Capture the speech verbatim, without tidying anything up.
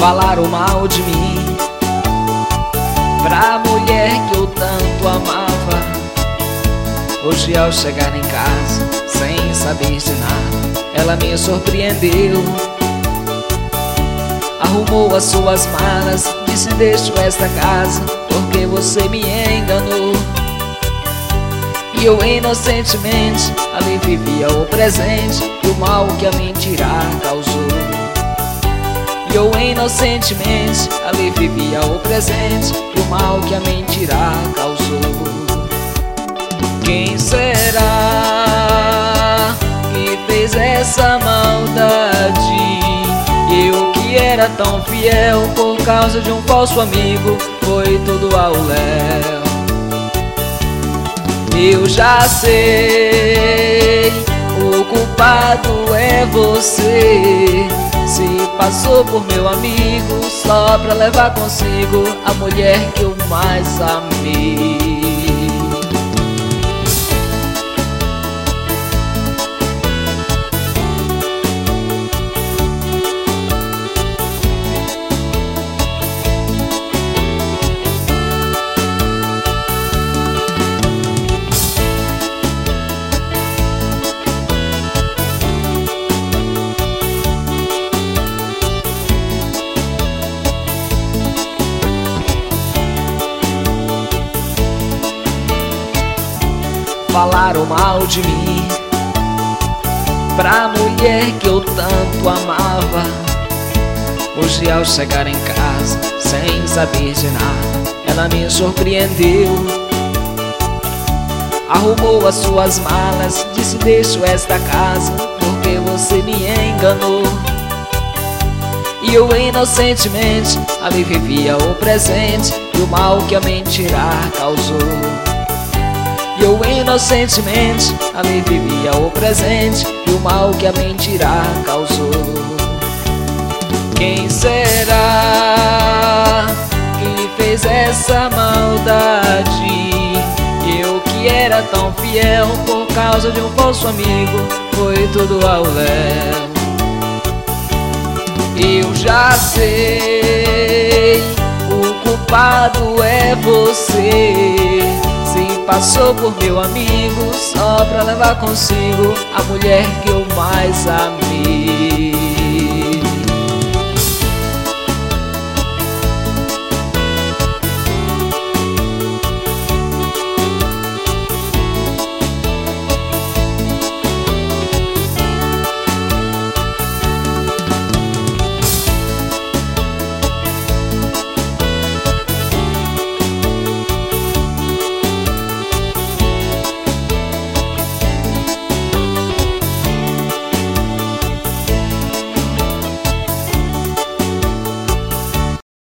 Falaram mal de mim pra mulher que eu tanto amava. Hoje ao chegar em casa, sem saber de nada, ela me surpreendeu. Arrumou as suas malas, disse: deixo esta casa porque você me enganou. E eu inocentemente ali vivia o presente e o mal que a mentira causou. E eu inocentemente ali vivia o presente e o mal que a mentira causou. Quem será que fez essa maldade? Eu que era tão fiel, por causa de um falso amigo, foi tudo ao léu. Eu já sei, o culpado é você. Se passou por meu amigo só pra levar consigo a mulher que eu mais amei. Falaram mal de mim pra mulher que eu tanto amava. Hoje ao chegar em casa, sem saber de nada, ela me surpreendeu. Arrumou as suas malas, disse: deixo esta casa porque você me enganou. E eu inocentemente ali vivia o presente e o mal que a mentira causou. E eu inocentemente ali vivia o presente e o mal que a mentira causou. Quem será que fez essa maldade? Eu que era tão fiel, por causa de um falso amigo, foi tudo ao léu. Eu já sei, o culpado é você. Se passou por meu amigo só pra levar consigo a mulher que eu mais amei.